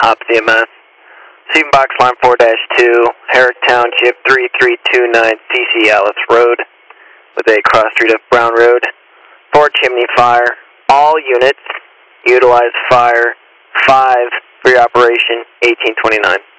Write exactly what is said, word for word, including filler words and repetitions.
Opti M S. Receiving box line four dash two, Herrick Township three three two nine C C Alice Road with a cross street of Brown Road. Four chimney fire. All units utilize fire five for your operation eighteen twenty-nine.